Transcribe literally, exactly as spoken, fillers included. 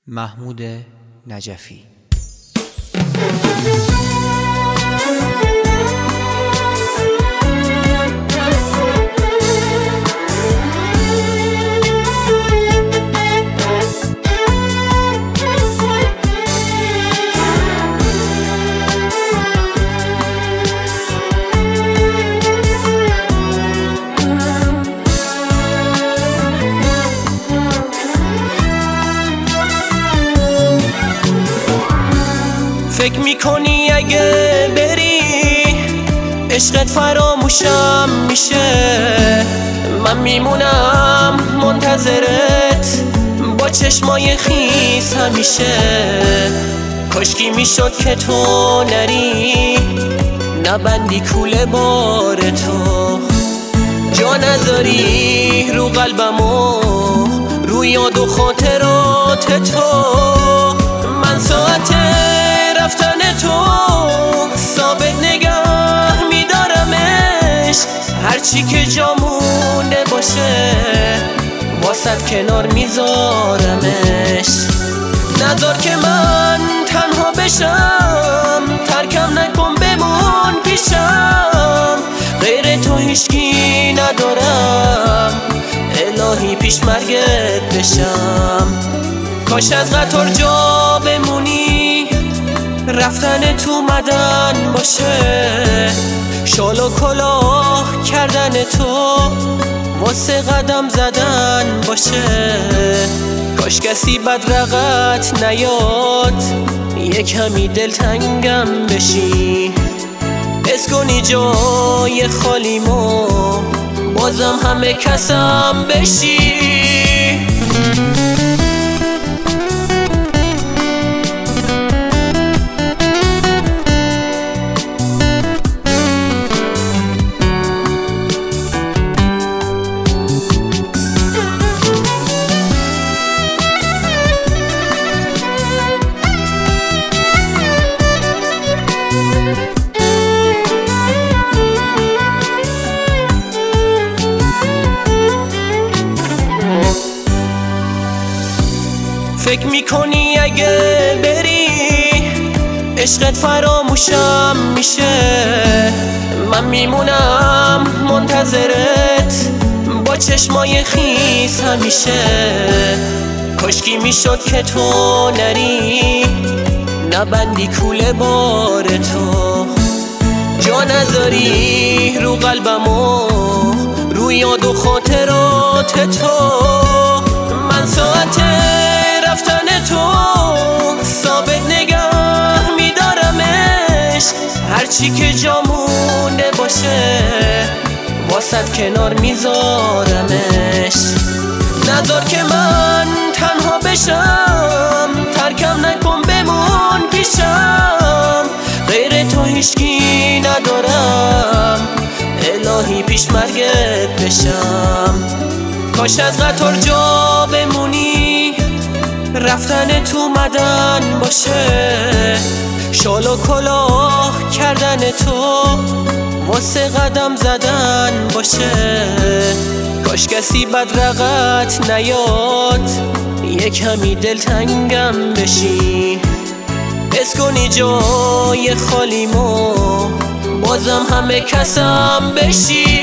محمود نجفی. فکر میکنی اگه بری عشقت فراموشم میشه، من میمونم منتظرت با چشمای خیس همیشه. کاشکی میشد که تو نری، نبندی کوله بار تو، جا نذاری رو قلبمو، رو یاد و خاطرات تو. من ساعت رفتن تو ثابت نگه میدارمش، هرچی که جامونه باشه واسط کنار میذارمش. نذار که من تنها بشم، ترکم نکن بمون پیشم، غیر تو هیچکی ندارم، الهی پیش مرگت بشم. کاش از قطار جا بمونی، رفتن تو مدن باشه، شال و کلاه کردن تو واسه قدم زدن باشه. کاش کسی بدرقت نیاد، یه کمی دلتنگم بشی، حس کنی جای خالیمو، بازم همه کسم بشی. فکر میکنی اگه بری عشقت فراموشم میشه، من میمونم منتظرت با چشمای خیس همیشه. کاشکی میشد که تو نری، نبندی کوله بار تو، جا نذاری رو قلبمو، رو یاد و خاطرات تو. من ساعت رفتن تو ثابت نگه میدارمش، هرچی که جامونه باشه واسط کنار میذارمش. نذار که من تنها بشم، ترکم نکن بمون پیشم، غیر تو هیچکی ندارم، الهی پیش مرگت بشم. کاش از قطار جا بمونی، رفتن تو مدن باشه، شال و کلاه کردن تو واسه قدم زدن باشه. کاش کسی بدرقت نیاد، یه کمی دلتنگم بشی، حس کنی جای خالیمو، بازم همه کسم بشی.